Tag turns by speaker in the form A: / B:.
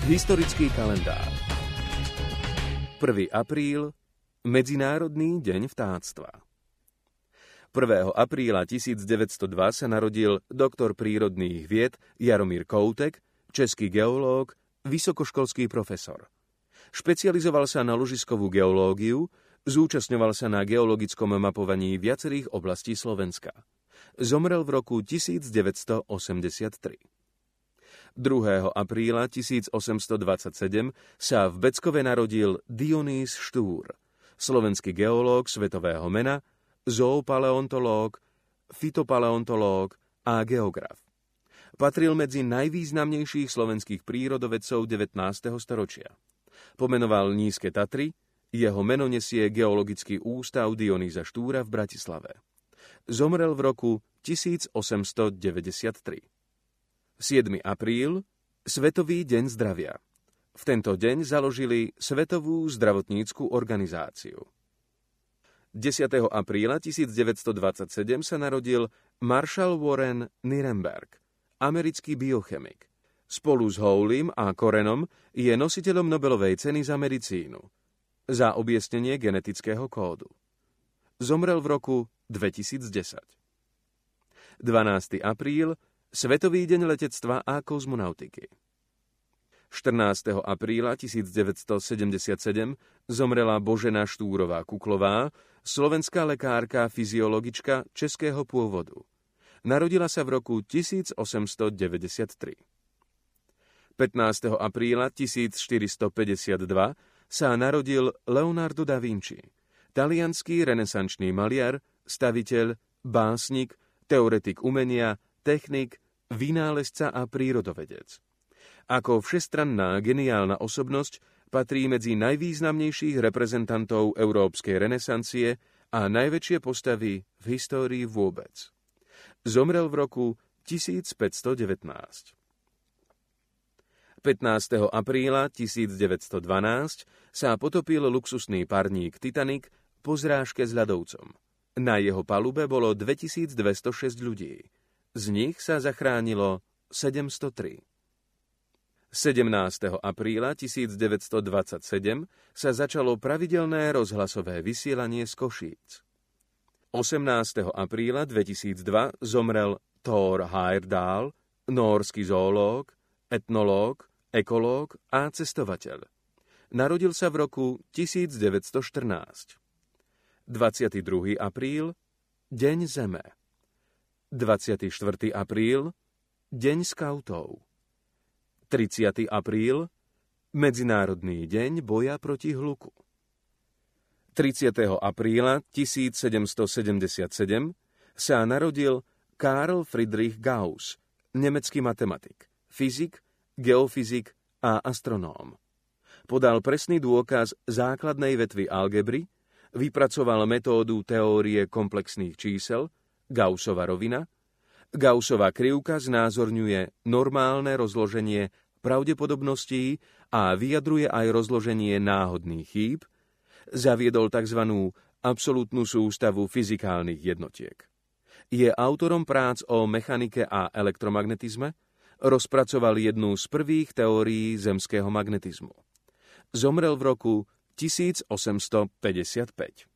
A: Historický kalendár. 1. apríl, Medzinárodný deň vtáctva. 1. apríla 1902 sa narodil doktor prírodných vied Jaromír Koutek, český geológ, vysokoškolský profesor. Špecializoval sa na ložiskovú geológiu, zúčastňoval sa na geologickom mapovaní viacerých oblastí Slovenska. Zomrel v roku 1983. 2. apríla 1827 sa v Beckove narodil Dionýz Štúr, slovenský geológ svetového mena, zoopaleontológ, fytopaleontológ a geograf. Patril medzi najvýznamnejších slovenských prírodovedcov 19. storočia. Pomenoval Nízke Tatry, jeho meno nesie Geologický ústav Dionýza Štúra v Bratislave. Zomrel v roku 1893. 7. apríl, Svetový deň zdravia. V tento deň založili Svetovú zdravotnícku organizáciu. 10. apríla 1927 sa narodil Marshall Warren Nirenberg, americký biochemik. Spolu s Howleym a Corenom je nositeľom Nobelovej ceny za medicínu za objasnenie genetického kódu. Zomrel v roku 2010. 12. apríl, Svetový deň letectva a kozmonautiky. 14. apríla 1977 zomrela Božena Štúrová-Kuklová, slovenská lekárka, fyziologička českého pôvodu. Narodila sa v roku 1893. 15. apríla 1452 sa narodil Leonardo da Vinci, taliansky renesančný maliar, staviteľ, básnik, teoretik umenia, technik, vynálezca a prírodovedec. Ako všestranná geniálna osobnosť patrí medzi najvýznamnejších reprezentantov európskej renesancie a najväčšie postavy v histórii vôbec. Zomrel v roku 1519. 15. apríla 1912 sa potopil luxusný parník Titanic po zrážke s ľadovcom. Na jeho palube bolo 2206 ľudí. Z nich sa zachránilo 703. 17. apríla 1927 sa začalo pravidelné rozhlasové vysielanie z Košíc. 18. apríla 2002 zomrel Thor Heyerdahl, nórski zoológ, etnológ, ekológ a cestovateľ. Narodil sa v roku 1914. 22. apríl, Deň Zeme. 24. apríl, Deň skautov. 30. apríl, Medzinárodný deň boja proti hluku. 30. apríla 1777 sa narodil Karl Friedrich Gauss, nemecký matematik, fyzik, geofyzik a astronóm. Podal presný dôkaz základnej vetvy algebry, vypracoval metódu teórie komplexných čísel, Gaussova rovina. Gaussova krivka znázorňuje normálne rozloženie pravdepodobností a vyjadruje aj rozloženie náhodných chýb. Zaviedol tzv. Absolútnu sústavu fyzikálnych jednotiek. Je autorom prác o mechanike a elektromagnetizme, rozpracoval jednu z prvých teórií zemského magnetizmu. Zomrel v roku 1855.